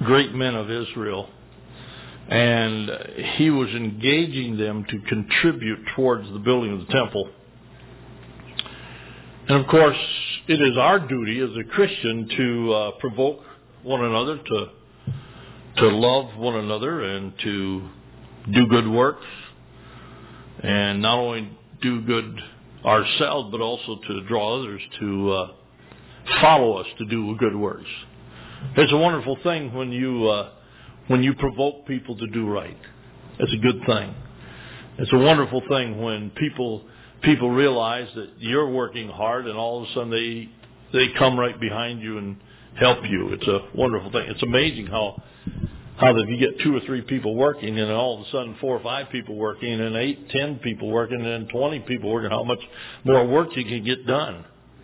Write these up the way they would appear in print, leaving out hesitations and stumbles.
great men of Israel, and he was engaging them to contribute towards the building of the temple. And of course, it is our duty as a Christian to provoke one another, to love one another, and to do good works, and not only do good ourselves, but also to draw others to follow us to do good works. It's a wonderful thing when you provoke people to do right. It's a good thing. It's a wonderful thing when people realize that you're working hard, and all of a sudden they come right behind you and help you. It's a wonderful thing. It's amazing how that you get 2 or 3 people working, and all of a sudden 4 or 5 people working, and 8, 10 people working, and 20 people working, how much more work you can get done.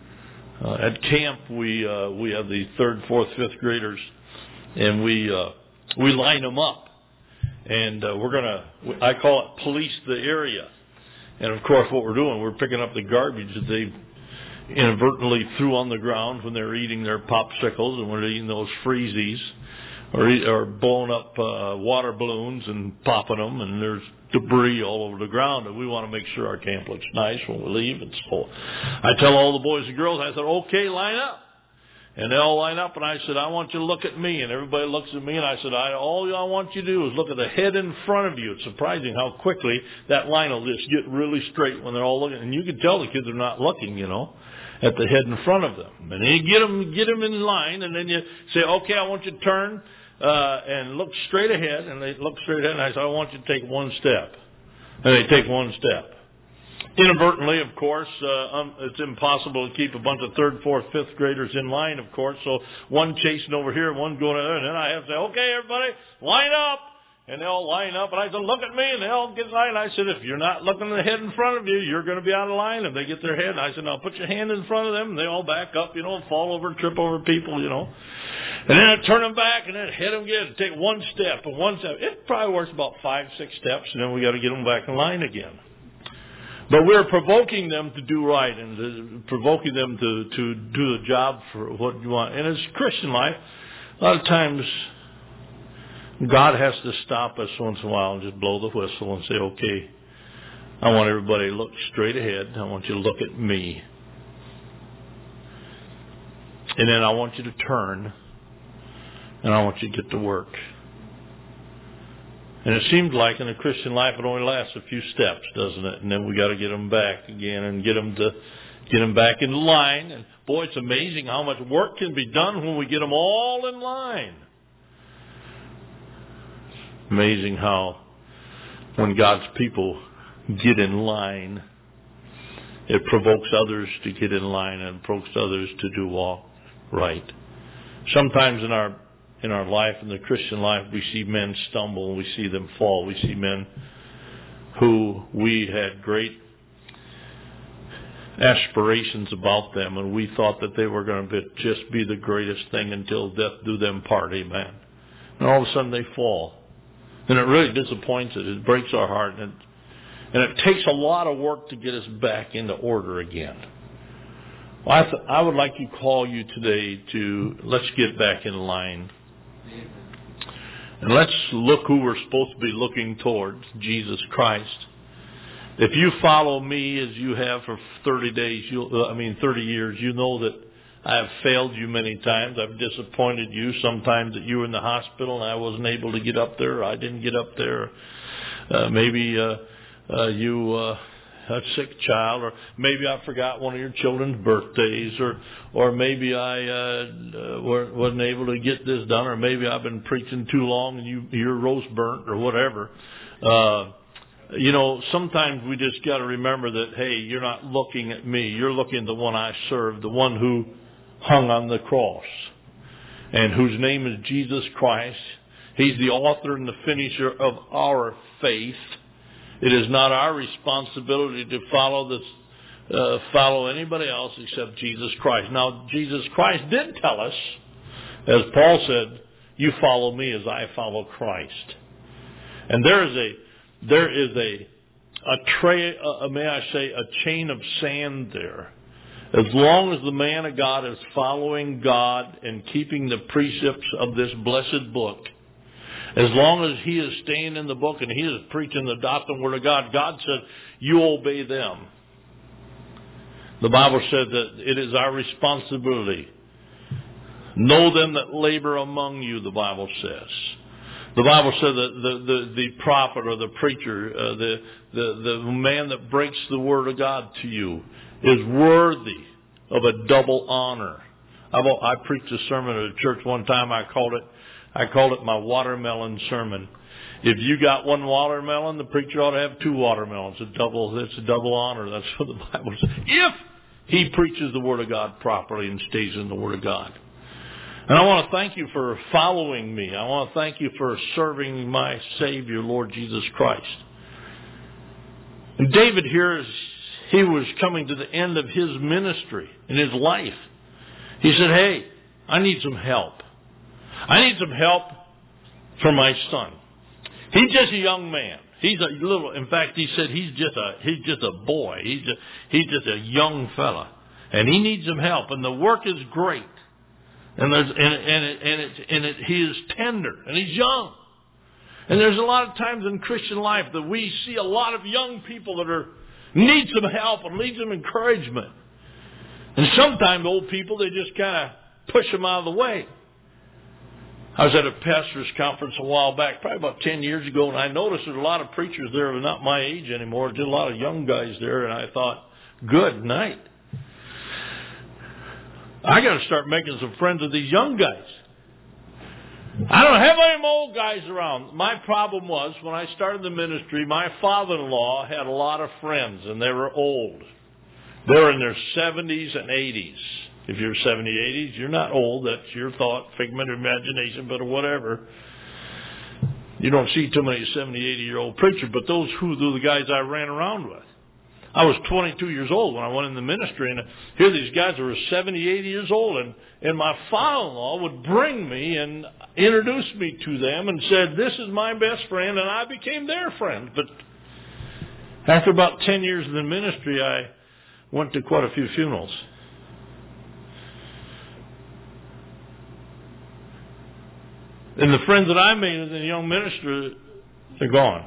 At camp, we have the 3rd, 4th, 5th graders, and we line them up, and I call it police the area. And of course, what we're doing, we're picking up the garbage that they inadvertently threw on the ground when they're eating their popsicles, and when they're eating those freezies, or blowing up water balloons and popping them, and there's debris all over the ground, and we want to make sure our camp looks nice when we leave. And so I tell all the boys and girls, I said, okay, line up. And they all line up, and I said, I want you to look at me. And everybody looks at me, and I said, all I want you to do is look at the head in front of you. It's surprising how quickly that line will just get really straight when they're all looking. And you can tell the kids are not looking, at the head in front of them. And then you get them in line, and then you say, okay, I want you to turn and look straight ahead. And they look straight ahead, and I said, I want you to take one step. And they take one step. Inadvertently, of course, it's impossible to keep a bunch of 3rd, 4th, 5th graders in line, of course. So one chasing over here, one going over there, and then I have to say, okay, everybody, line up. And they all line up, and I said, look at me, and they all get in line. I said, if you're not looking at the head in front of you, you're going to be out of line. And they get their head, and I said, now put your hand in front of them, and they all back up, and fall over, trip over people, And then I turn them back, and then hit them again, take one step, and one step. It probably works about 5, 6 steps, and then we got to get them back in line again. But we're provoking them to do right, and provoking them to do the job for what you want. And as Christian life, a lot of times God has to stop us once in a while and just blow the whistle and say, okay, I want everybody to look straight ahead. I want you to look at me. And then I want you to turn, and I want you to get to work. And it seems like in a Christian life it only lasts a few steps, doesn't it? And then we got to get them back again and get them back in line. And boy, it's amazing how much work can be done when we get them all in line. Amazing how when God's people get in line, it provokes others to get in line and provokes others to do all right. Sometimes in our life, in the Christian life, we see men stumble and we see them fall. We see men who we had great aspirations about them, and we thought that they were going to just be the greatest thing until death do them part. Amen. And all of a sudden they fall. And it really disappoints us. It breaks our heart. And it takes a lot of work to get us back into order again. Well, I would like to call you today to let's get back in line. And let's look who we're supposed to be looking towards, Jesus Christ. If you follow me as you have for 30 years, you know that I have failed you many times. I've disappointed you. Sometimes that you were in the hospital and I wasn't able to get up there. I didn't get up there. Maybe you a sick child, or maybe I forgot one of your children's birthdays, or maybe I wasn't able to get this done, or maybe I've been preaching too long and you're roast burnt or whatever. Sometimes we just got to remember that, hey, you're not looking at me. You're looking at the one I serve, the one who hung on the cross, and whose name is Jesus Christ. He's the author and the finisher of our faith. It is not our responsibility to follow anybody else except Jesus Christ. Now, Jesus Christ did tell us, as Paul said, you follow me as I follow Christ. And there is a chain of sand there. As long as the man of God is following God and keeping the precepts of this blessed book, as long as he is staying in the book and he is preaching the doctrine word of God, God said, you obey them. The Bible said that it is our responsibility. Know them that labor among you, the Bible says. The Bible said that the prophet or the preacher, the man that breaks the word of God to you is worthy of a double honor. I preached a sermon at a church one time. I called it my watermelon sermon. If you got one watermelon, the preacher ought to have two watermelons. It's a double honor. That's what the Bible says. If he preaches the word of God properly and stays in the word of God. And I want to thank you for following me. I want to thank you for serving my Savior, Lord Jesus Christ. And David here, he was coming to the end of his ministry in his life. He said, hey, I need some help. I need some help for my son. He's just a young man. In fact, he said he's just a boy. He's just a young fella. And he needs some help. And the work is great. And he is tender and he's young. And there's a lot of times in Christian life that we see a lot of young people that need some help and need some encouragement. And sometimes old people, they just kind of push them out of the way. I was at a pastor's conference a while back, probably about 10 years ago, and I noticed there's a lot of preachers there who are not my age anymore. There's a lot of young guys there, and I thought, good night. I got to start making some friends with these young guys. I don't have any old guys around. My problem was, when I started the ministry, my father-in-law had a lot of friends, and they were old. They were in their 70s and 80s. If you're 70, 80s, you're not old. That's your thought, figment of imagination, but whatever. You don't see too many 70, 80-year-old preachers, but those were the guys I ran around with. I was 22 years old when I went in the ministry, and here these guys were 70, 80 years old, and my father-in-law would bring me and introduce me to them and said, this is my best friend, and I became their friend. But after about 10 years in the ministry, I went to quite a few funerals. And the friends that I made as a young minister, they're gone.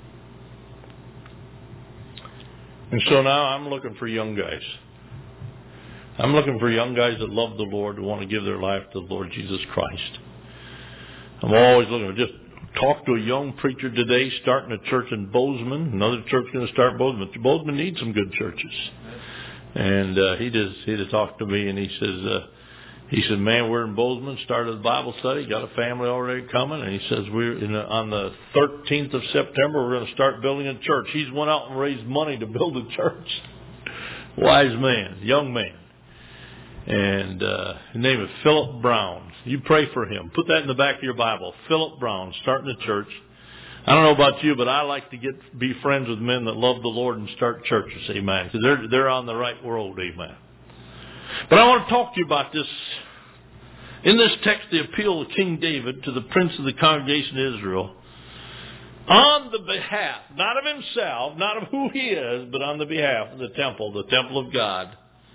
And so now I'm looking for young guys. I'm looking for young guys that love the Lord, who want to give their life to the Lord Jesus Christ. I'm always looking. Just talk to a young preacher today, starting a church in Bozeman. Another church going to start Bozeman. Bozeman needs some good churches. And he just talked to me, and he said, man, we're in Bozeman, started a Bible study, got a family already coming, and he says on the 13th of September, we're going to start building a church. He's went out and raised money to build a church. Wise man, young man. And his name is Philip Brown. You pray for him. Put that in the back of your Bible. Philip Brown, starting a church. I don't know about you, but I like to be friends with men that love the Lord and start churches, amen, because they're on the right road, amen. But I want to talk to you about this. In this text, the appeal of King David to the prince of the congregation of Israel, on the behalf, not of himself, not of who he is, but on the behalf of the temple of God,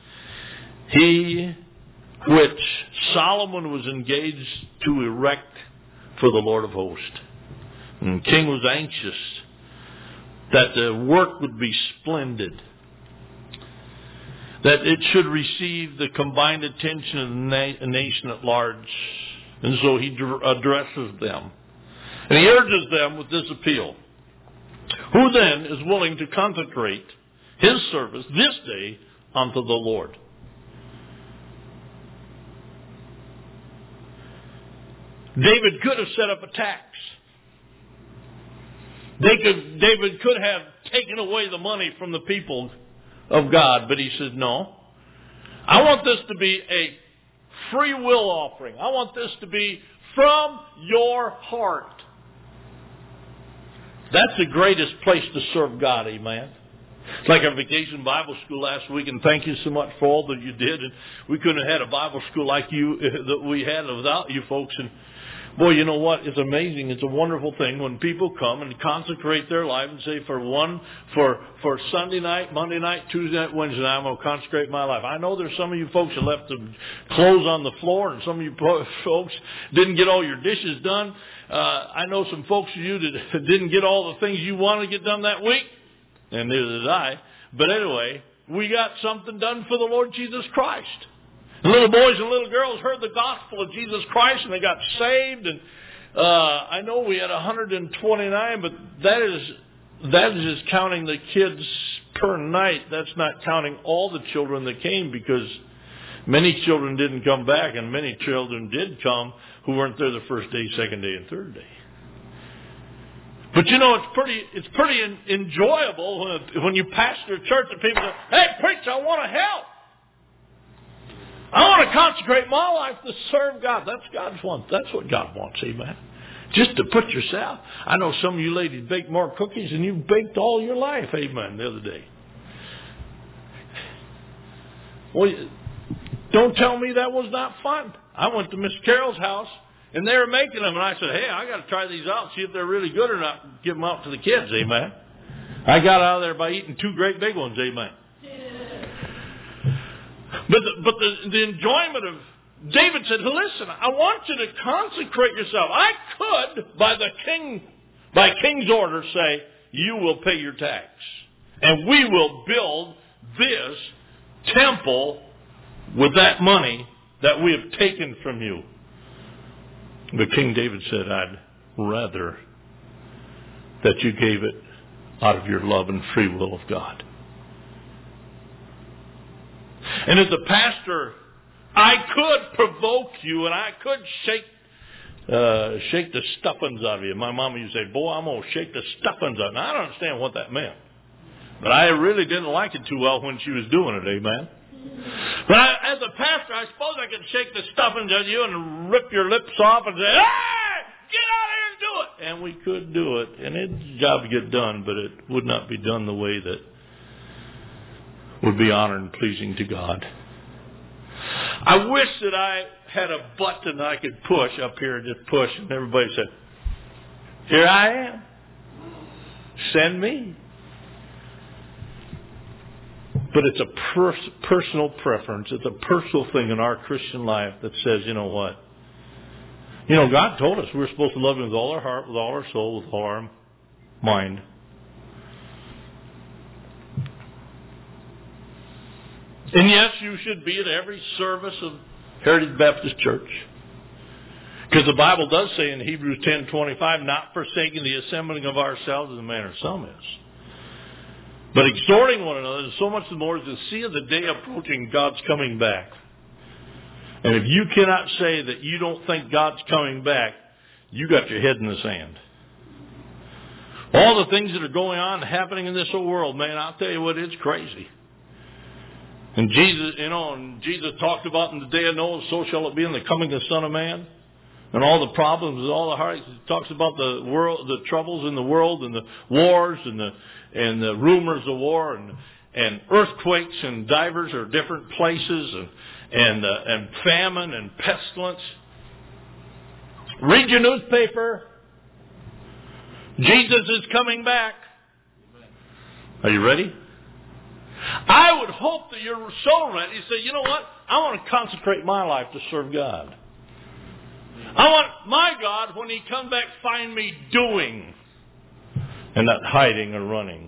which Solomon was engaged to erect for the Lord of hosts. And the king was anxious that the work would be splendid, that it should receive the combined attention of the nation at large. And so he addresses them. And he urges them with this appeal. Who then is willing to consecrate his service this day unto the Lord? David could have set up a tax. David could have taken away the money from the people of God, but he says, no. I want this to be a free will offering. I want this to be from your heart. That's the greatest place to serve God, amen. It's like our vacation Bible school last week, and thank you so much for all that you did. And we couldn't have had a Bible school like you that we had without you folks. And Boy, you know what? It's amazing. It's a wonderful thing when people come and consecrate their life and say, for Sunday night, Monday night, Tuesday night, Wednesday night, I'm going to consecrate my life. I know there's some of you folks that left the clothes on the floor, and some of you folks didn't get all your dishes done. I know some folks of you that didn't get all the things you wanted to get done that week, and neither did I. But anyway, we got something done for the Lord Jesus Christ. Little boys and little girls heard the gospel of Jesus Christ and they got saved. And I know we had 129, but that is just counting the kids per night. That's not counting all the children that came, because many children didn't come back, and many children did come who weren't there the first day, second day, and third day. But you know, it's pretty enjoyable when you pastor a church and people say, "Hey, preach! I want to help. I want to consecrate my life to serve God." That's God's one. That's what God wants, amen. Just to put yourself. I know some of you ladies bake more cookies than you've baked all your life, amen, the other day. Well, don't tell me that was not fun. I went to Miss Carol's house, and they were making them, and I said, "Hey, I got to try these out, see if they're really good or not. Give them out to the kids, amen." I got out of there by eating 2 great big ones, amen. But the enjoyment of David said, "Listen, I want you to consecrate yourself. I could, by king's order, say, you will pay your tax, and we will build this temple with that money that we have taken from you." But King David said, "I'd rather that you gave it out of your love and free will of God." And as a pastor, I could provoke you and I could shake the stuffings out of you. My mama used to say, "Boy, I'm going to shake the stuffings out." Now, I don't understand what that meant, but I really didn't like it too well when she was doing it, amen. But as a pastor, I suppose I could shake the stuffings out of you and rip your lips off and say, "Hey, get out here and do it." And we could do it, and it's a job to get done, but it would not be done the way that would be honored and pleasing to God. I wish that I had a button I could push up here and just push, and everybody said, "Here I am. Send me." But it's a personal preference. It's a personal thing in our Christian life that says, you know what? You know, God told us we're supposed to love Him with all our heart, with all our soul, with all our mind. And yes, you should be at every service of Heritage Baptist Church. Because the Bible does say in Hebrews 10:25, "Not forsaking the assembling of ourselves as the manner of some is, but exhorting one another, so much the more as the see of the day approaching, God's coming back." And if you cannot say that you don't think God's coming back, you got your head in the sand. All the things that are going on and happening in this whole world, man, I'll tell you what, it's crazy. And Jesus talked about in the day of Noah, so shall it be in the coming of the Son of Man. And all the problems and all the heartaches. He talks about the world, the troubles in the world, and the wars, and the rumors of war, and earthquakes in divers or different places, and famine and pestilence. Read your newspaper. Jesus is coming back. Are you ready? I would hope that you're so ready. You say, "You know what? I want to consecrate my life to serve God. I want my God, when He comes back, find me doing and not hiding or running."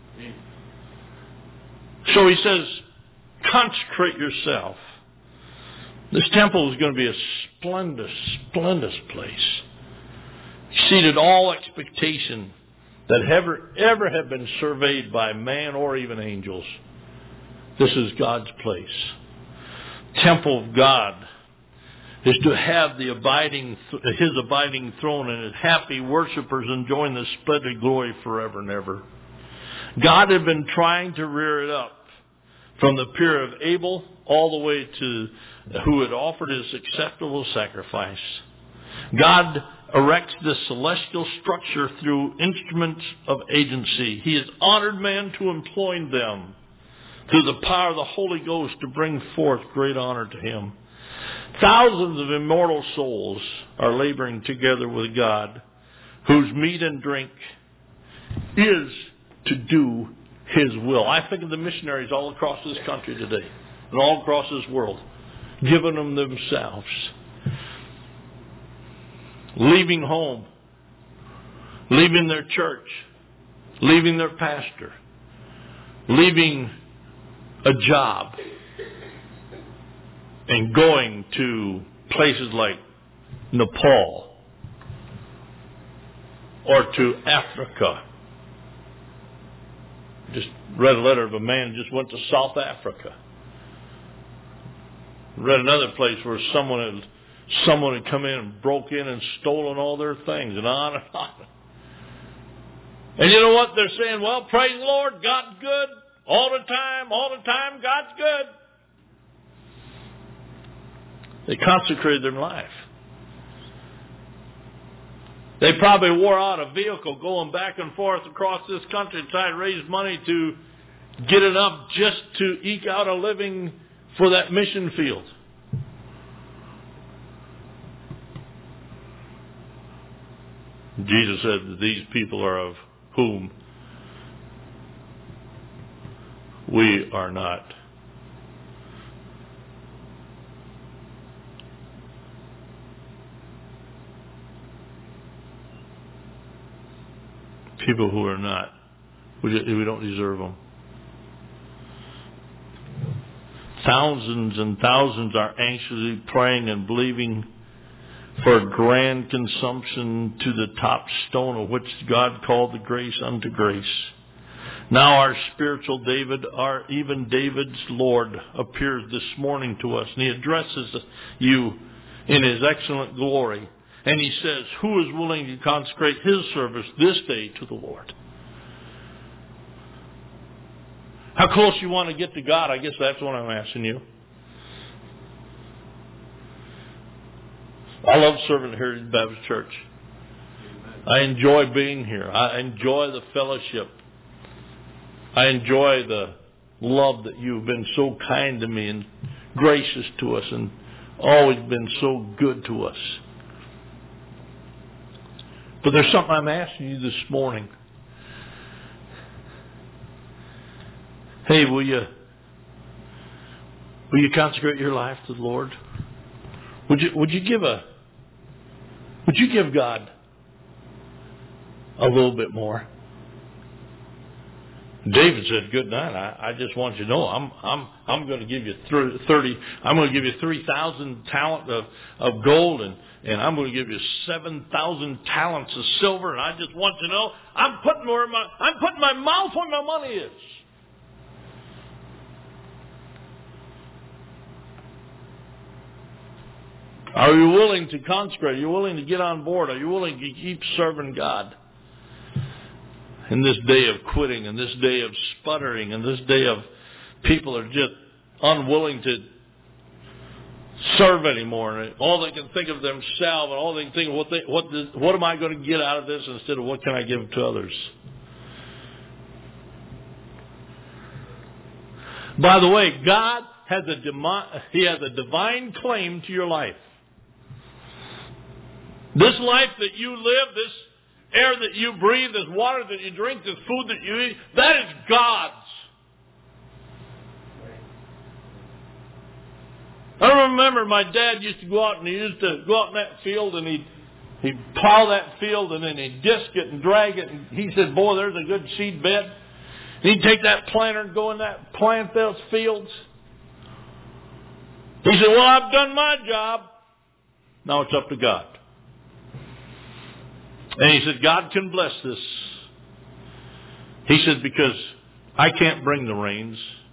So He says, consecrate yourself. This temple is going to be a splendid, splendid place. Exceeded all expectation that ever have been surveyed by man or even angels. This is God's place. Temple of God is to have His abiding throne and His happy worshipers enjoying the splendid glory forever and ever. God had been trying to rear it up from the period of Abel all the way to who had offered His acceptable sacrifice. God erects the celestial structure through instruments of agency. He has honored man to employ them through the power of the Holy Ghost to bring forth great honor to Him. Thousands of immortal souls are laboring together with God, whose meat and drink is to do His will. I think of the missionaries all across this country today and all across this world, giving them themselves, leaving home, leaving their church, leaving their pastor, leaving a job, and going to places like Nepal or to Africa. Just read a letter of a man who just went to South Africa. Read another place where someone had come in and broke in and stolen all their things, and on and on. And you know what? They're saying, well, praise the Lord, God's good all the time, God's good. They consecrated their life. They probably wore out a vehicle going back and forth across this country to try to raise money to get enough just to eke out a living for that mission field. Jesus said that these people are of whom we are not. People who are not. We don't deserve them. Thousands and thousands are anxiously praying and believing for grand consumption to the top stone of which God called the grace unto grace. Now our spiritual David, even David's Lord, appears this morning to us, and He addresses you in His excellent glory. And He says, who is willing to consecrate his service this day to the Lord? How close you want to get to God? I guess that's what I'm asking you. I love serving here at Baptist Church. I enjoy being here. I enjoy the fellowship. I enjoy the love that you've been so kind to me and gracious to us and always been so good to us. But there's something I'm asking you this morning. Hey, will you consecrate your life to the Lord? Would you give God a little bit more? David said, "Good night. I just want you to know I'm going to give you 30. I'm going to give you 3,000 talent of gold, and I'm going to give you 7,000 talents of silver. And I just want you to know I'm putting my mouth where my money is." Are you willing to consecrate? Are you willing to get on board? Are you willing to keep serving God? In this day of quitting, in this day of sputtering, in this day of people are just unwilling to serve anymore, and all they can think of themselves, and all they can think of what am I going to get out of this instead of what can I give to others? By the way, God has He has a divine claim to your life. This life that you live, this air that you breathe, this water that you drink, this food that you eat, that is God's. I remember my dad used to go out in that field and he'd plow that field and then he'd disc it and drag it, and he said, "Boy, there's a good seed bed." And he'd take that planter and go in that, plant those fields. He said, "Well, I've done my job. Now it's up to God." And he said, "God can bless this." He said, "Because I can't bring the rains,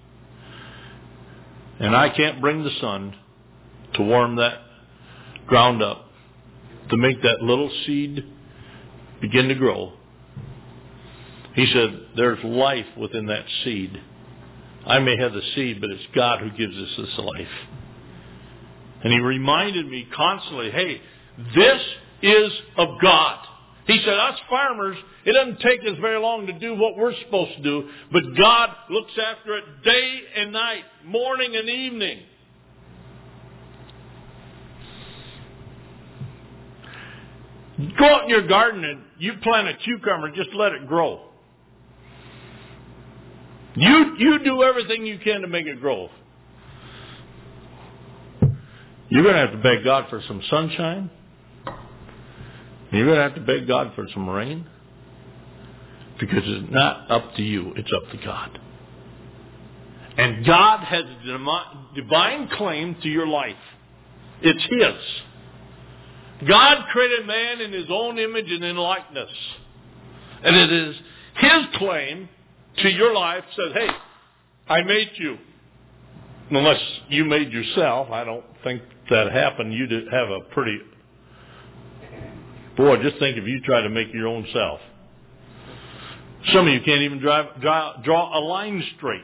and I can't bring the sun to warm that ground up, to make that little seed begin to grow." He said, "There's life within that seed. I may have the seed, but it's God who gives us this life." And he reminded me constantly, hey, this is of God. He said, us farmers, it doesn't take us very long to do what we're supposed to do, but God looks after it day and night, morning and evening. Go out in your garden and you plant a cucumber, just let it grow. You do everything you can to make it grow. You're going to have to beg God for some sunshine. You're going to have to beg God for some rain. Because it's not up to you, it's up to God. And God has a divine claim to your life. It's His. God created man in His own image and in likeness. And it is His claim to your life. Says, hey, I made you. Unless you made yourself, I don't think that happened. You'd have a pretty... Boy, just think if you try to make your own self. Some of you can't even draw a line straight.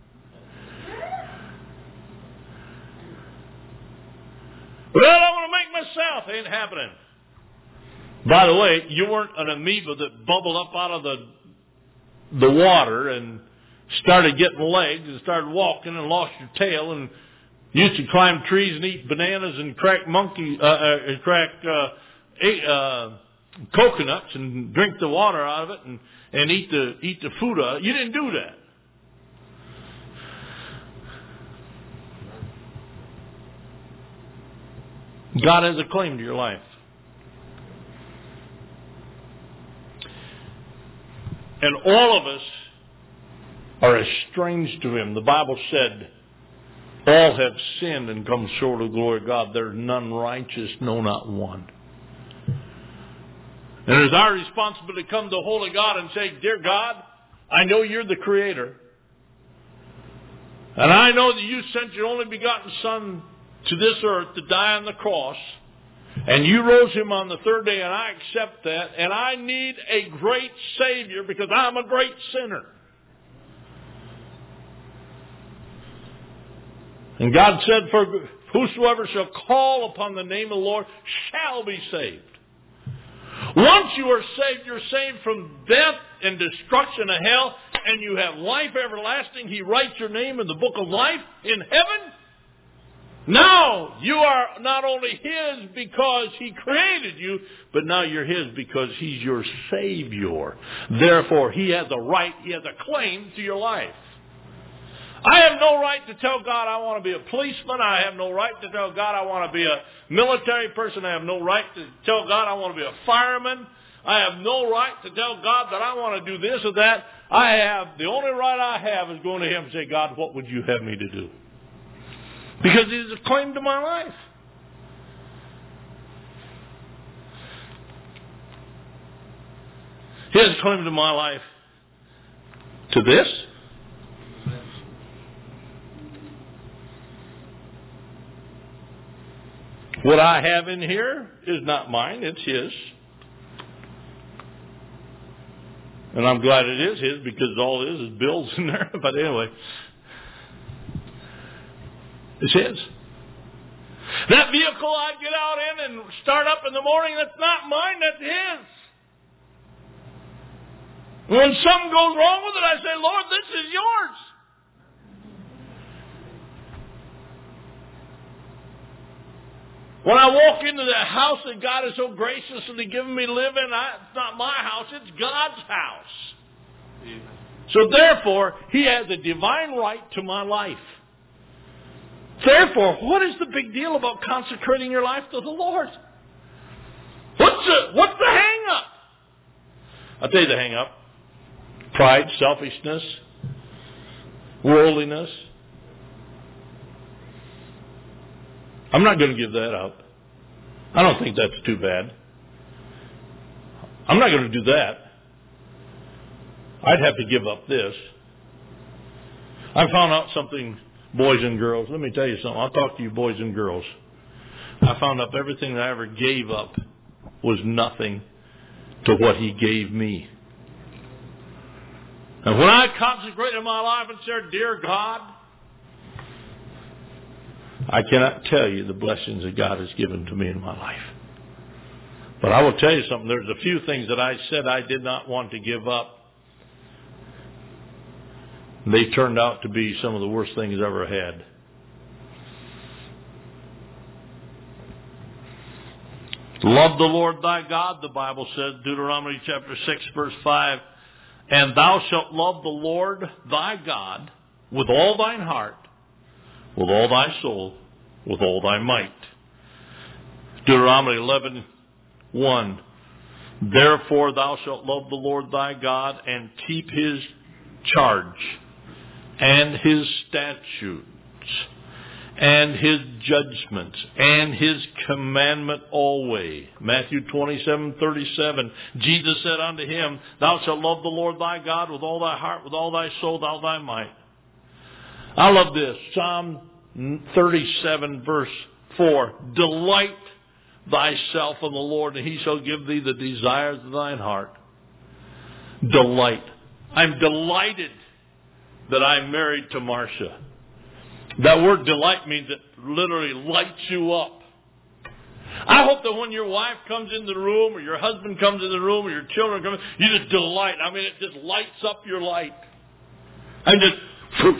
Well, I want to make myself. Ain't happening. By the way, you weren't an amoeba that bubbled up out of the water and started getting legs and started walking and lost your tail and used to climb trees and eat bananas and crack coconuts and drink the water out of it and eat the food out of it. You didn't do that. God has a claim to your life. And all of us are estranged to Him. The Bible said, all have sinned and come short of the glory of God. There's none righteous, no, not one. And it is our responsibility to come to holy God and say, dear God, I know You're the Creator. And I know that You sent Your only begotten Son to this earth to die on the cross. And You rose Him on the third day, and I accept that. And I need a great Savior because I'm a great sinner. And God said, for whosoever shall call upon the name of the Lord shall be saved. Once you are saved, you're saved from death and destruction of hell, and you have life everlasting. He writes your name in the book of life in heaven. Now you are not only His because He created you, but now you're His because He's your Savior. Therefore, He has a right, He has a claim to your life. I have no right to tell God I want to be a policeman. I have no right to tell God I want to be a military person. I have no right to tell God I want to be a fireman. I have no right to tell God that I want to do this or that. The only right I have is going to Him and say, God, what would You have me to do? Because He has a claim to my life. He has a claim to my life to this. What I have in here is not mine, it's His. And I'm glad it is His because all it is bills in there. But anyway, it's His. That vehicle I get out in and start up in the morning, that's not mine, that's His. When something goes wrong with it, I say, Lord, this is Yours. When I walk into the house that God has so graciously given me to live in, it's not my house, it's God's house. Amen. So therefore, He has a divine right to my life. Therefore, what is the big deal about consecrating your life to the Lord? What's the hang-up? I'll tell you the hang-up. Pride, selfishness, worldliness. I'm not going to give that up. I don't think that's too bad. I'm not going to do that. I'd have to give up this. I found out something, boys and girls. Let me tell you something. I'll talk to you boys and girls. I found out everything that I ever gave up was nothing to what He gave me. And when I consecrated my life and said, dear God, I cannot tell you the blessings that God has given to me in my life. But I will tell you something. There's a few things that I said I did not want to give up. They turned out to be some of the worst things I ever had. Love the Lord thy God, the Bible says, Deuteronomy chapter 6, verse 5. And thou shalt love the Lord thy God with all thine heart, with all thy soul, with all thy might. Deuteronomy 11:1. Therefore thou shalt love the Lord thy God and keep his charge and his statutes and his judgments and his commandment always. Matthew 27:37. Jesus said unto him, thou shalt love the Lord thy God with all thy heart, with all thy soul, with all thy might. I love this. Psalm 37 verse 4. Delight thyself in the Lord, and he shall give thee the desires of thine heart. Delight. I'm delighted that I'm married to Marcia. That word delight means it literally lights you up. I hope that when your wife comes into the room, or your husband comes in the room, or your children come in, you just delight. I mean, it just lights up your light. And just, poof.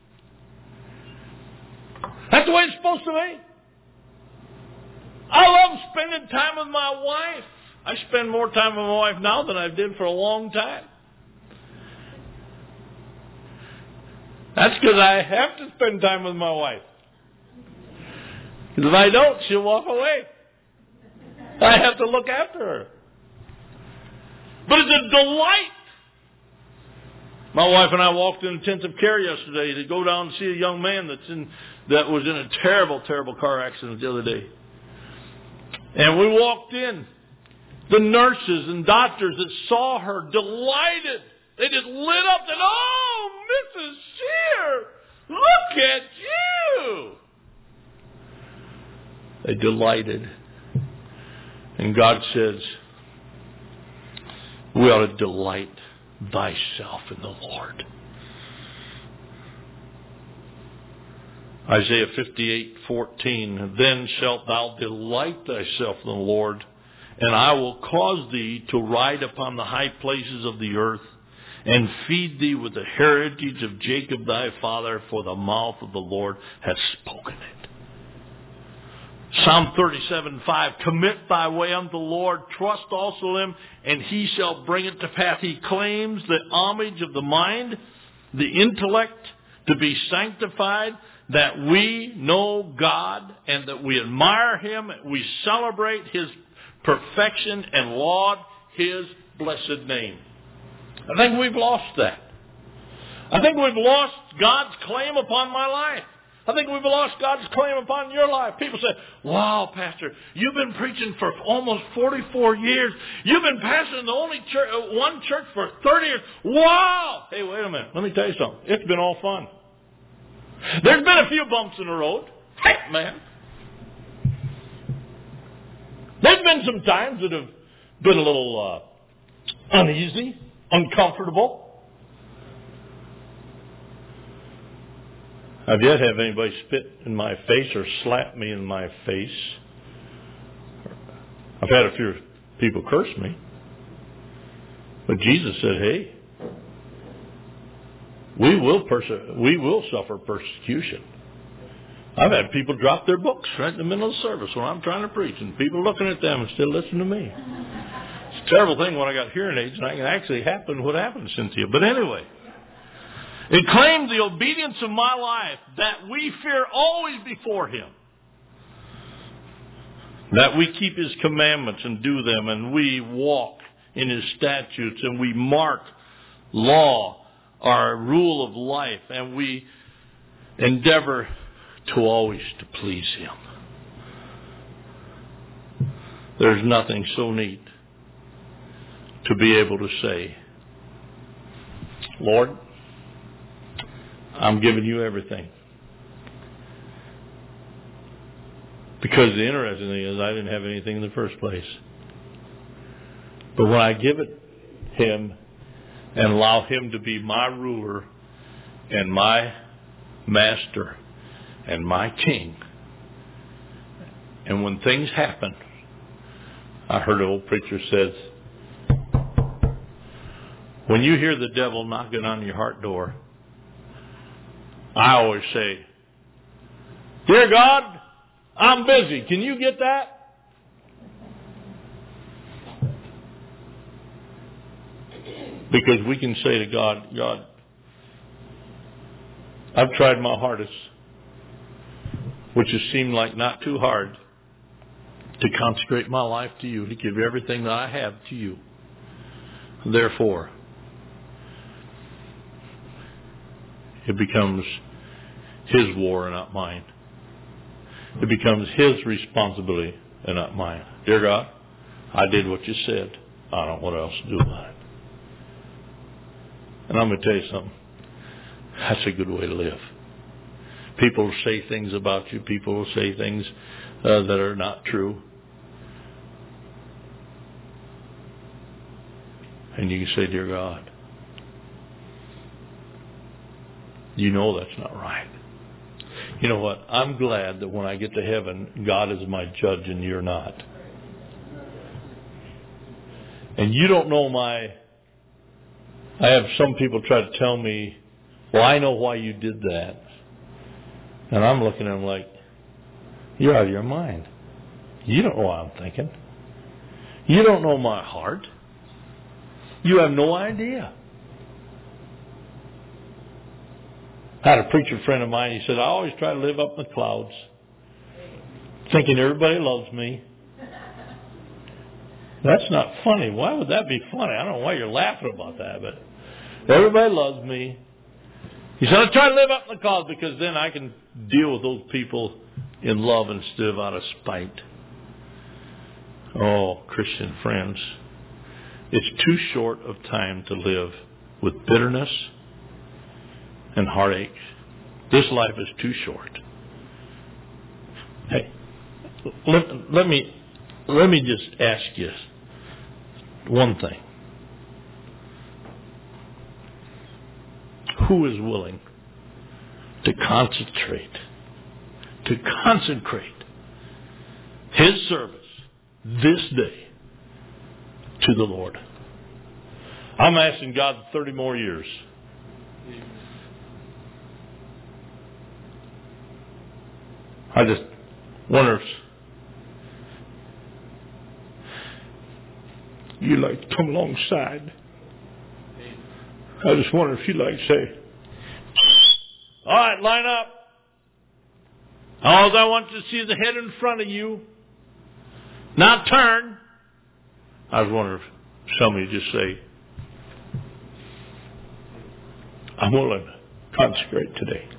That's the way it's supposed to be. I love spending time with my wife. I spend more time with my wife now than I did for a long time. That's because I have to spend time with my wife. Because if I don't, she'll walk away. I have to look after her. But it's a delight. My wife and I walked in intensive care yesterday to go down and see a young man that was in a terrible, terrible car accident the other day. And we walked in. The nurses and doctors that saw her delighted. They just lit up and, oh, Mrs. Shear, look at you. They delighted. And God says, we ought to delight thyself in the Lord. Isaiah 58:14. Then shalt thou delight thyself in the Lord, and I will cause thee to ride upon the high places of the earth, and feed thee with the heritage of Jacob thy father, for the mouth of the Lord hath spoken it. Psalm 37:5. Commit thy way unto the Lord, trust also him, and he shall bring it to pass. He claims the homage of the mind, the intellect, to be sanctified, that we know God and that we admire him, we celebrate his perfection and laud his blessed name. I think we've lost that. I think we've lost God's claim upon my life. I think we've lost God's claim upon your life. People say, wow, Pastor, you've been preaching for almost 44 years. You've been pastoring the only church, one church for 30 years. Wow! Hey, wait a minute. Let me tell you something. It's been all fun. There's been a few bumps in the road. Heck, man. There's been some times that have been a little uneasy, uncomfortable. I've yet had anybody spit in my face or slap me in my face. I've had a few people curse me. But Jesus said, hey, we will suffer persecution. I've had people drop their books right in the middle of the service when I'm trying to preach, and people looking at them and still listening to me. It's a terrible thing when I got hearing aids, and I can actually happen what happened to Cynthia. But anyway, it claims the obedience of my life, that we fear always before him, that we keep his commandments and do them, and we walk in his statutes, and we mark law, our rule of life, and we endeavor to always to please him. There's nothing so neat to be able to say, Lord, I'm giving you everything. Because the interesting thing is I didn't have anything in the first place. But when I give it him and allow him to be my ruler and my master and my king, and when things happen, I heard an old preacher says, when you hear the devil knocking on your heart door, I always say, Dear God, I'm busy. Can you get that? Because we can say to God, God, I've tried my hardest, which has seemed like not too hard, to consecrate my life to you, to give everything that I have to you. Therefore, it becomes His war and not mine. It becomes His responsibility and not mine. Dear God, I did what you said. I don't know what else to do about it. And I'm going to tell you something. That's a good way to live. People will say things about you. People will say things that are not true. And you can say, dear God, you know that's not right. You know what? I'm glad that when I get to heaven, God is my judge and you're not. And you don't know I have some people try to tell me, well, I know why you did that. And I'm looking at them like, you're out of your mind. You don't know what I'm thinking. You don't know my heart. You have no idea. I had a preacher friend of mine, he said, I always try to live up in the clouds, thinking everybody loves me. That's not funny. Why would that be funny? I don't know why you're laughing about that, but everybody loves me. He said, I try to live up in the clouds because then I can deal with those people in love instead of out of spite. Oh, Christian friends, it's too short of time to live with bitterness and heartache. This life is too short. Hey, let me just ask you one thing. Who is willing to consecrate his service this day to the Lord? I'm asking God 30 more years. I just wonder if you'd like to come alongside. I just wonder if you'd like to say, all right, line up. All I want to see is the head in front of you, not turn. I was wondering if somebody just say, I'm willing to consecrate today.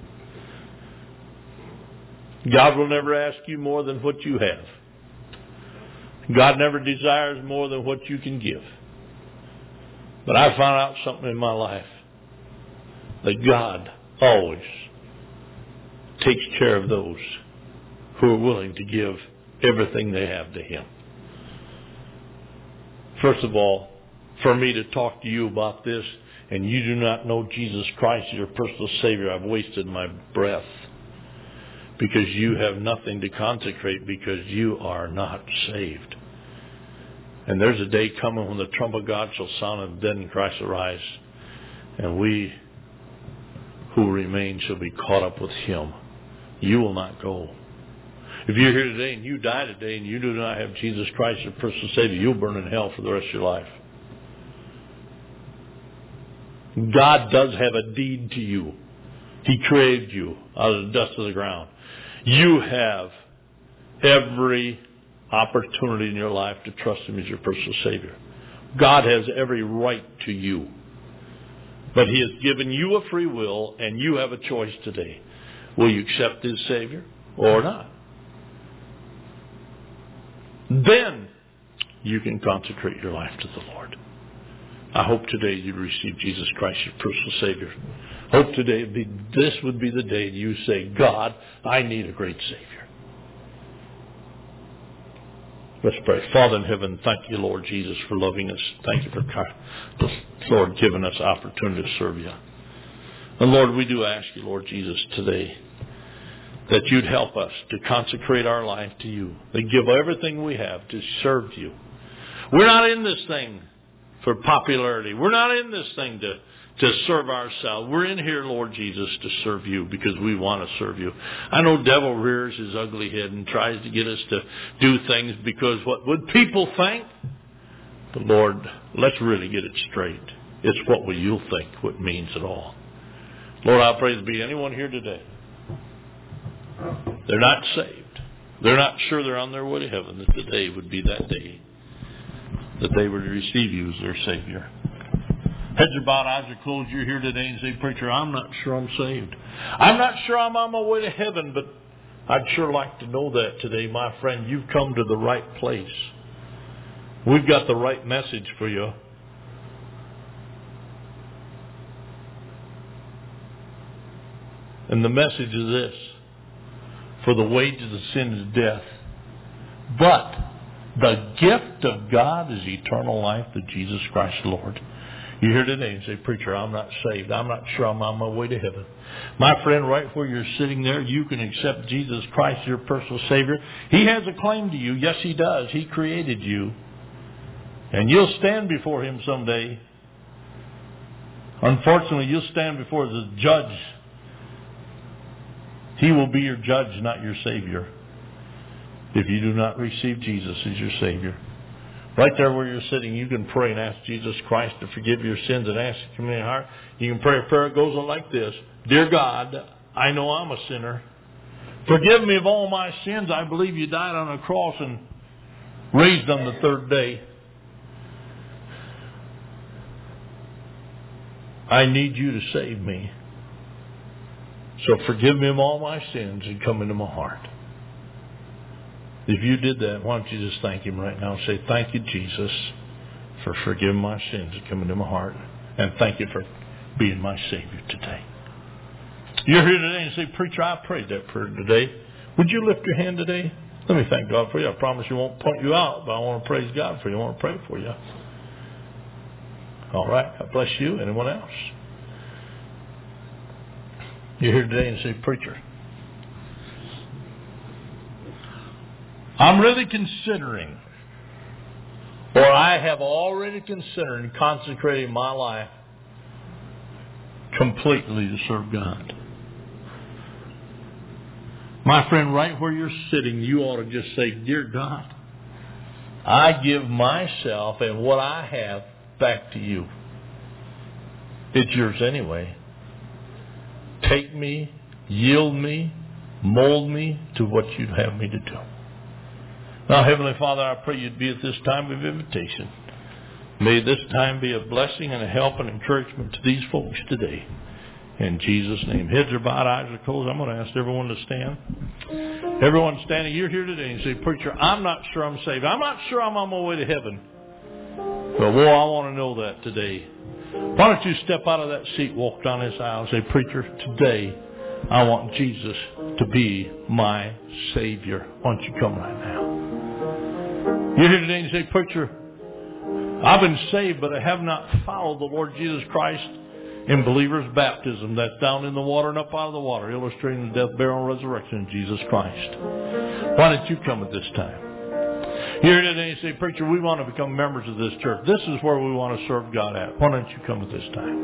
God will never ask you more than what you have. God never desires more than what you can give. But I found out something in my life, that God always takes care of those who are willing to give everything they have to Him. First of all, for me to talk to you about this, and you do not know Jesus Christ as your personal Savior, I've wasted my breath. Because you have nothing to consecrate, because you are not saved. And there's a day coming when the trumpet of God shall sound and the dead in Christ arise. And we who remain shall be caught up with Him. You will not go. If you're here today and you die today and you do not have Jesus Christ as your personal Savior, you'll burn in hell for the rest of your life. God does have a deed to you. He created you out of the dust of the ground. You have every opportunity in your life to trust Him as your personal Savior. God has every right to you. But He has given you a free will, and you have a choice today. Will you accept His Savior or not? Then you can consecrate your life to the Lord. I hope today you receive Jesus Christ, your personal Savior. Hope today this would be the day you say, God, I need a great Savior. Let's pray. Father in heaven, thank you, Lord Jesus, for loving us. Thank you for, Lord, giving us opportunity to serve you. And Lord, we do ask you, Lord Jesus, today that you'd help us to consecrate our life to you, to give everything we have to serve you. We're not in this thing for popularity. We're not in this thing to serve ourselves. We're in here, Lord Jesus, to serve you because we want to serve you. I know devil rears his ugly head and tries to get us to do things because what would people think? But Lord, let's really get it straight. It's what will you think what means at all. Lord, I pray there be anyone here today. They're not saved. They're not sure they're on their way to heaven, that today would be that day that they would receive you as their Savior. Heads are bowed, eyes are closed. You're here today and say, preacher, I'm not sure I'm saved. I'm not sure I'm on my way to heaven, but I'd sure like to know that today. My friend, you've come to the right place. We've got the right message for you. And the message is this: for the wages of sin is death, but the gift of God is eternal life through Jesus Christ the Lord. You're here today and say, preacher, I'm not saved. I'm not sure I'm on my way to heaven. My friend, right where you're sitting there, you can accept Jesus Christ, your personal Savior. He has a claim to you. Yes, He does. He created you. And you'll stand before Him someday. Unfortunately, you'll stand before the judge. He will be your judge, not your Savior, if you do not receive Jesus as your Savior. Right there where you're sitting, you can pray and ask Jesus Christ to forgive your sins and ask Him to come in your heart. You can pray a prayer that goes on like this: Dear God, I know I'm a sinner. Forgive me of all my sins. I believe you died on a cross and raised on the third day. I need you to save me. So forgive me of all my sins and come into my heart. If you did that, why don't you just thank Him right now and say, thank you, Jesus, for forgiving my sins and coming into my heart. And thank you for being my Savior today. You're here today and say, preacher, I prayed that prayer today. Would you lift your hand today? Let me thank God for you. I promise you won't point you out, but I want to praise God for you. I want to pray for you. All right. God bless you. Anyone else? You're here today and say, preacher, I'm really considering, or I have already considered consecrating my life completely to serve God. My friend, right where you're sitting, you ought to just say, dear God, I give myself and what I have back to you. It's yours anyway. Take me, yield me, mold me to what you'd have me to do. Now, Heavenly Father, I pray you'd be at this time of invitation. May this time be a blessing and a help and encouragement to these folks today. In Jesus' name. Heads are bowed, eyes are closed. I'm going to ask everyone to stand. Everyone standing, you're here today and say, preacher, I'm not sure I'm saved. I'm not sure I'm on my way to heaven. But, boy, I want to know that today. Why don't you step out of that seat, walk down this aisle and say, preacher, today I want Jesus to be my Savior. Why don't you come right now? You're here today and you say, preacher, I've been saved, but I have not followed the Lord Jesus Christ in believer's baptism. That's down in the water and up out of the water, illustrating the death, burial, and resurrection of Jesus Christ. Why don't you come at this time? You're here today and you say, preacher, we want to become members of this church. This is where we want to serve God at. Why don't you come at this time?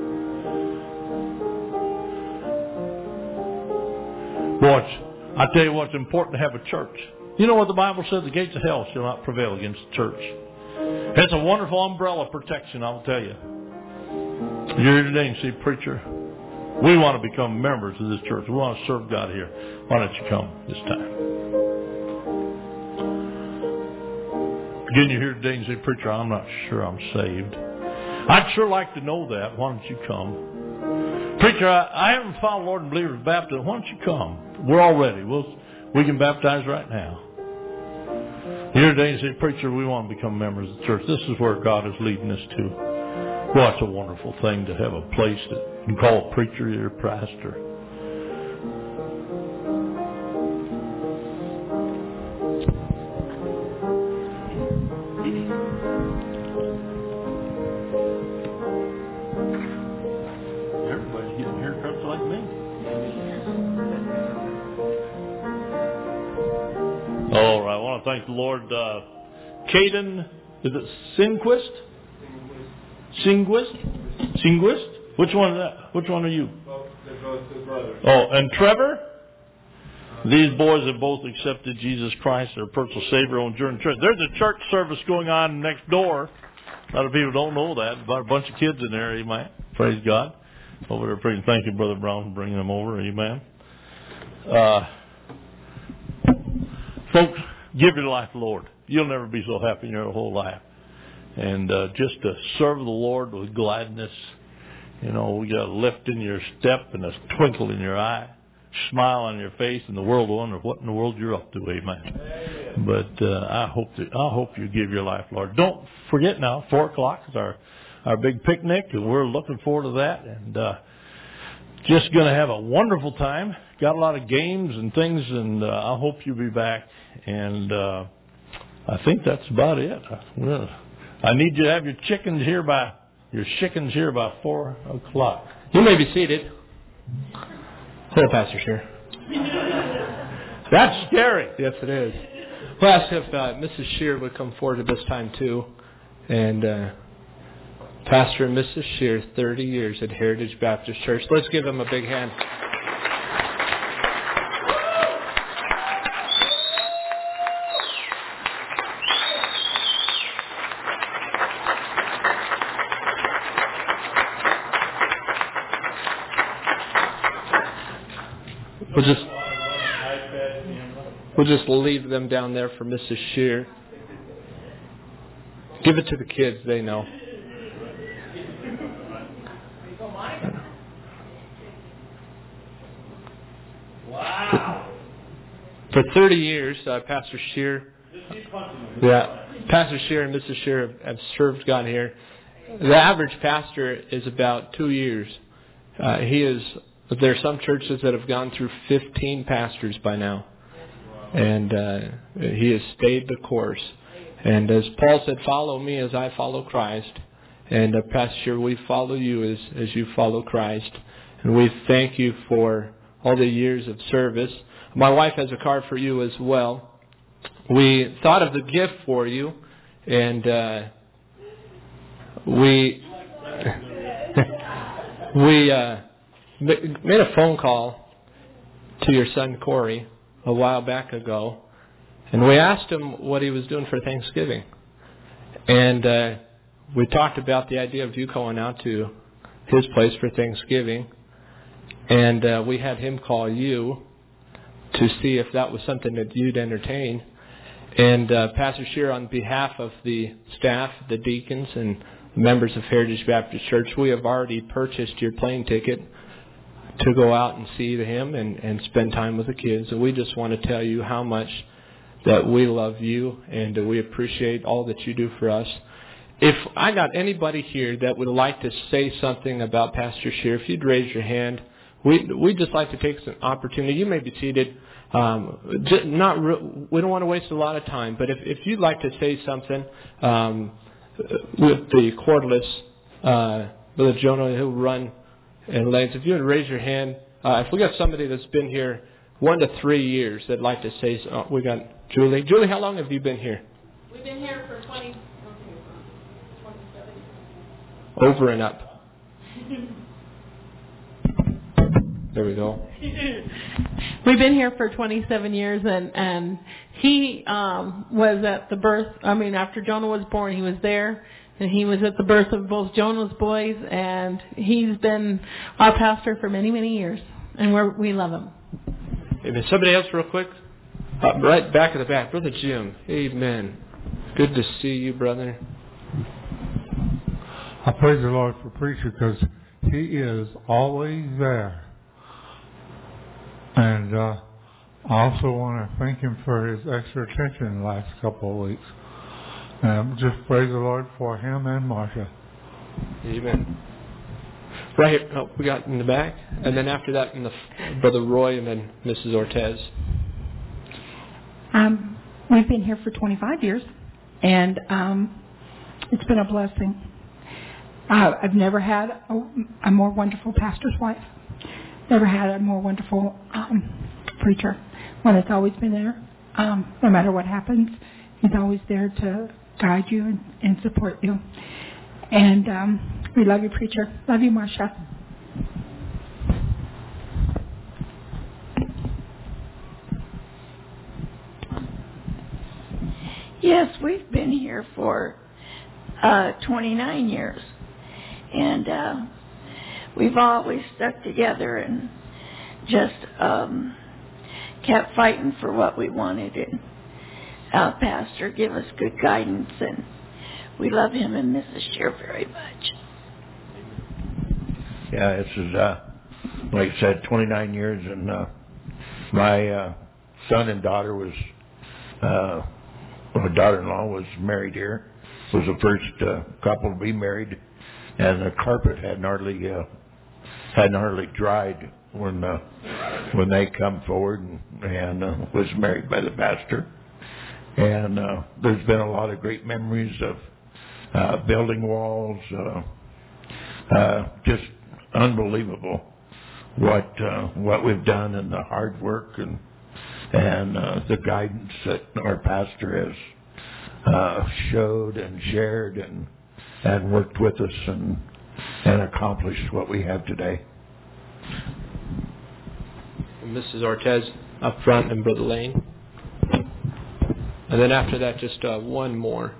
Watch. I tell you what's important to have a church. You know what the Bible says? The gates of hell shall not prevail against the church. It's a wonderful umbrella protection, I'll tell you. You're here today and say, preacher, we want to become members of this church. We want to serve God here. Why don't you come this time? Again, you're here today and say, preacher, I'm not sure I'm saved. I'd sure like to know that. Why don't you come? Preacher, I haven't followed Lord and believer's baptism. Why don't you come? We're all ready. We can baptize right now. Here today and say, preacher, we want to become members of the church. This is where God is leading us to. Well, it's a wonderful thing to have a place that you can call a preacher your pastor. Everybody's getting haircuts like me. All right, I want to thank the Lord. Caden, is it Sinquist? Sinquist? Which one is that? Which one are you? They're both the brothers. Oh, and Trevor? These boys have both accepted Jesus Christ, their personal Savior, on Jordan Church. There's a church service going on next door. A lot of people don't know that. About a bunch of kids in there, amen. Praise God. Over there praying. Thank you, Brother Brown, for bringing them over, amen. Folks, give your life to the Lord. You'll never be so happy in your whole life. And just to serve the Lord with gladness, you know, we got a lift in your step and a twinkle in your eye, smile on your face, and the world will wonder what in the world you're up to, amen. But I hope you give your life, Lord. Don't forget now, 4:00 is our big picnic, and we're looking forward to that. And just going to have a wonderful time. Got a lot of games and things, and I hope you'll be back. And I think that's about it. I need you to have your chickens here by 4:00. You may be seated. Hello, Pastor Scheer. That's scary. Yes, it is. We'll ask if Mrs. Scheer would come forward at this time, too. And Pastor and Mrs. Scheer, 30 years at Heritage Baptist Church. Let's give them a big hand. We'll just leave them down there for Mrs. Scheer. Give it to the kids, they know. Wow. For 30 years, Pastor Scheer, Pastor Scheer and Mrs. Scheer have served God here. The average pastor is about 2 years. There are some churches that have gone through 15 pastors by now. And he has stayed the course. And as Paul said, follow me as I follow Christ. And Pastor, we follow you as you follow Christ. And we thank you for all the years of service. My wife has a card for you as well. We thought of the gift for you. And we made a phone call to your son Corey a while back ago, and we asked him what he was doing for Thanksgiving. And we talked about the idea of you going out to his place for Thanksgiving, and we had him call you to see if that was something that you'd entertain. And Pastor Scheer, on behalf of the staff, the deacons, and members of Heritage Baptist Church, we have already purchased your plane ticket to go out and see him and spend time with the kids. And we just want to tell you how much that we love you and we appreciate all that you do for us. If I got anybody here that would like to say something about Pastor Scheer, if you'd raise your hand, we'd just like to take some opportunity. You may be seated. We don't want to waste a lot of time, but if you'd like to say something with the cordless, Brother Jonah, who'll run and Lance, if you would raise your hand. If we got somebody that's been here 1 to 3 years that'd like to say something. We got Julie. Julie, how long have you been here? We've been here for 27 years. Over and up. There we go. We've been here for 27 years, and he was at the birth. After Jonah was born, he was there. And he was at the birth of both Jonah's boys, and he's been our pastor for many, many years. And we love him. Amen. Somebody else real quick? Right back at the back. Brother Jim. Amen. Good to see you, brother. I praise the Lord for preacher because he is always there. And I also want to thank him for his extra attention the last couple of weeks. And just praise the Lord for him and Marsha. Amen. Right here. Oh, we got in the back. And then after that, Brother Roy and then Mrs. Ortez. We've been here for 25 years. And it's been a blessing. I've never had a more wonderful pastor's wife. Never had a more wonderful preacher. One that's always been there. No matter what happens, he's always there to guide you and support you. And we love you, preacher. Love you, Marsha. Yes, we've been here for 29 years. And we've always stuck together and just kept fighting for what we wanted. And our pastor gave us good guidance, and we love him and Mrs. Shear very much. Yeah, this is, like I said, 29 years, and my son and daughter was, my daughter-in-law was married here. Was the first couple to be married, and the carpet hadn't hardly dried when they come forward and was married by the pastor. And there's been a lot of great memories of building walls, just unbelievable what we've done, and the hard work and the guidance that our pastor has showed and shared and worked with us and accomplished what we have today. Mrs. Ortez up front and Brother Lane. And then after that, just one more.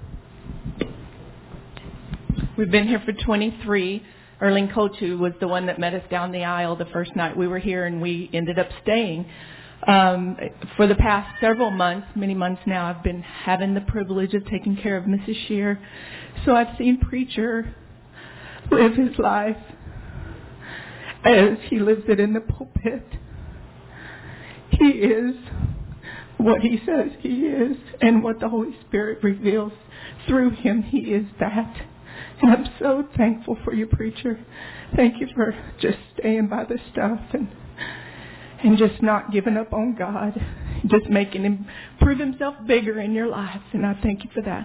We've been here for 23. Erling Kochu was the one that met us down the aisle the first night we were here, and we ended up staying. For the past several months, many months now, I've been having the privilege of taking care of Mrs. Shear. So I've seen Preacher live his life as he lives it in the pulpit. He is what he says he is, and what the Holy Spirit reveals through him, he is that. And I'm so thankful for you, Preacher. Thank you for just staying by the stuff and just not giving up on God, just making him prove himself bigger in your lives. And I thank you for that.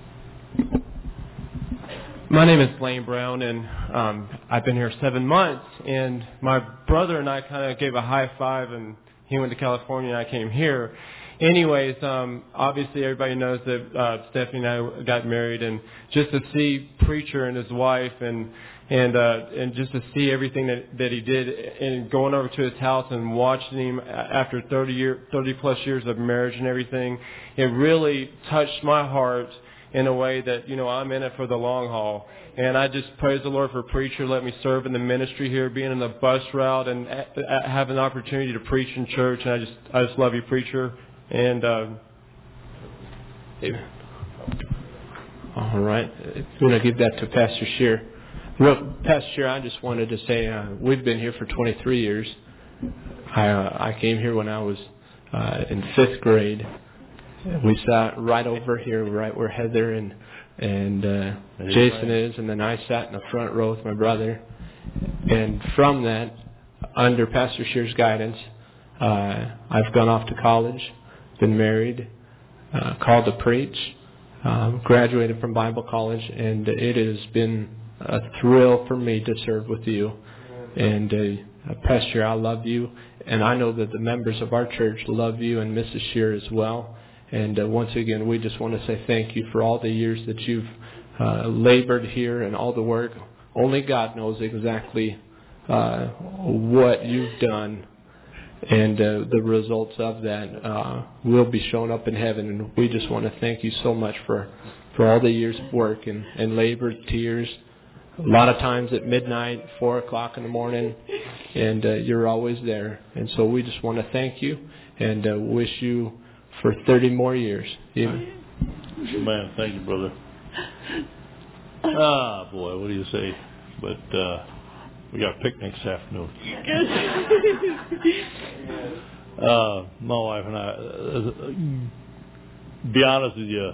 My name is Lane Brown, and I've been here 7 months. And my brother and I kind of gave a high five, and he went to California, and I came here. Anyways, obviously everybody knows that Stephanie and I got married, and just to see Preacher and his wife and just to see everything that he did, and going over to his house and watching him after 30 plus years of marriage and everything, it really touched my heart in a way that, you know, I'm in it for the long haul. And I just praise the Lord for Preacher, let me serve in the ministry here, being in the bus route and have an opportunity to preach in church. And I just love you, Preacher. And all right, I'm going to give that to Pastor Shear. Pastor Shear, I just wanted to say we've been here for 23 years. I came here when I was in 5th grade. We sat right over here, right where Heather and Jason is, and then I sat in the front row with my brother. And from that, under Pastor Shear's guidance, I've gone off to college, been married, called to preach, graduated from Bible college, and it has been a thrill for me to serve with you. And Pastor, I love you, and I know that the members of our church love you and Mrs. Shear as well. And once again, we just want to say thank you for all the years that you've labored here and all the work. Only God knows exactly what you've done, and the results of that will be shown up in heaven. And we just want to thank you so much for all the years of work and labor, tears, a lot of times at midnight, 4 o'clock in the morning, and you're always there. And so we just want to thank you and wish you for 30 more years. Man, thank you, brother. Ah, boy, what do you say? But we got a picnic this afternoon. My wife and I, be honest with you,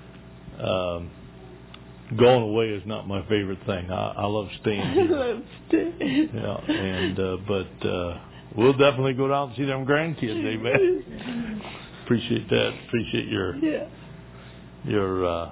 going away is not my favorite thing. I love staying here. I love staying. Yeah, and but we'll definitely go down and see them grandkids, amen. Appreciate that. Appreciate your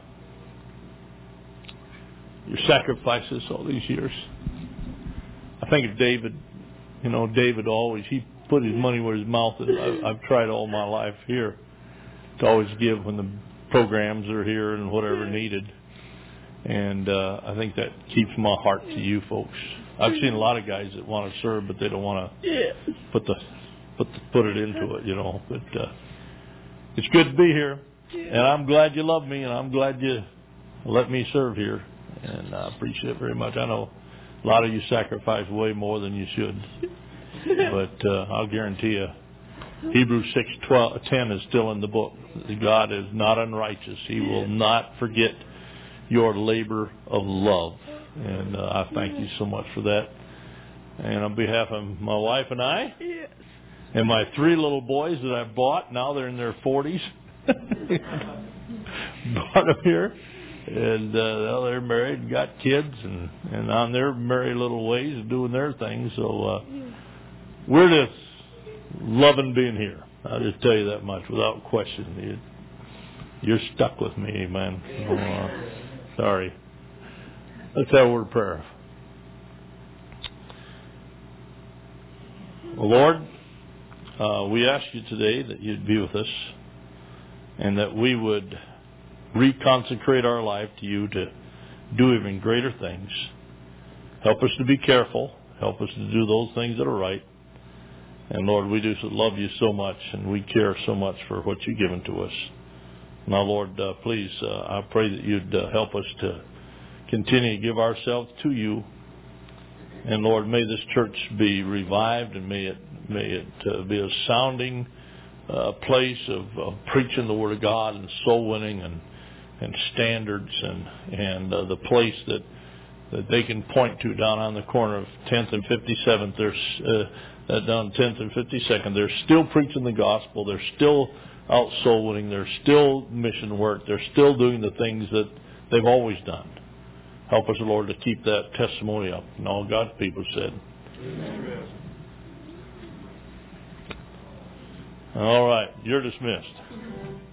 sacrifices all these years. I think of David. You know, David always, he put his money where his mouth is. I've tried all my life here to always give when the programs are here and whatever needed. And I think that keeps my heart to you folks. I've seen a lot of guys that want to serve, but they don't want to put it into it, you know. But it's good to be here, and I'm glad you love me, and I'm glad you let me serve here, and I appreciate it very much. I know a lot of you sacrifice way more than you should, but I'll guarantee you, Hebrews 6:10 is still in the book. God is not unrighteous. He will not forget your labor of love, and I thank you so much for that. And on behalf of my wife and I, and my 3 little boys that I bought, now they're in their 40s, brought them here, and they're married and got kids, and on their merry little ways doing their thing. So we're just loving being here. I'll just tell you that much without question. You're stuck with me, man. Sorry. Let's have a word of prayer. Well, Lord, we ask you today that you'd be with us and that we would reconsecrate our life to you to do even greater things. Help us to be careful. Help us to do those things that are right. And Lord, we do love you so much, and we care so much for what you've given to us. Now, Lord, please, I pray that you'd help us to continue to give ourselves to you. And Lord, may this church be revived, and may it be a sounding place of preaching the Word of God and soul winning and standards and the place that they can point to down on the corner of 10th and 57th. There's down 10th and 52nd. They're still preaching the gospel. They're still out soul winning. They're still mission work. They're still doing the things that they've always done. Help us, Lord, to keep that testimony up. And all God's people said. Amen. All right. You're dismissed.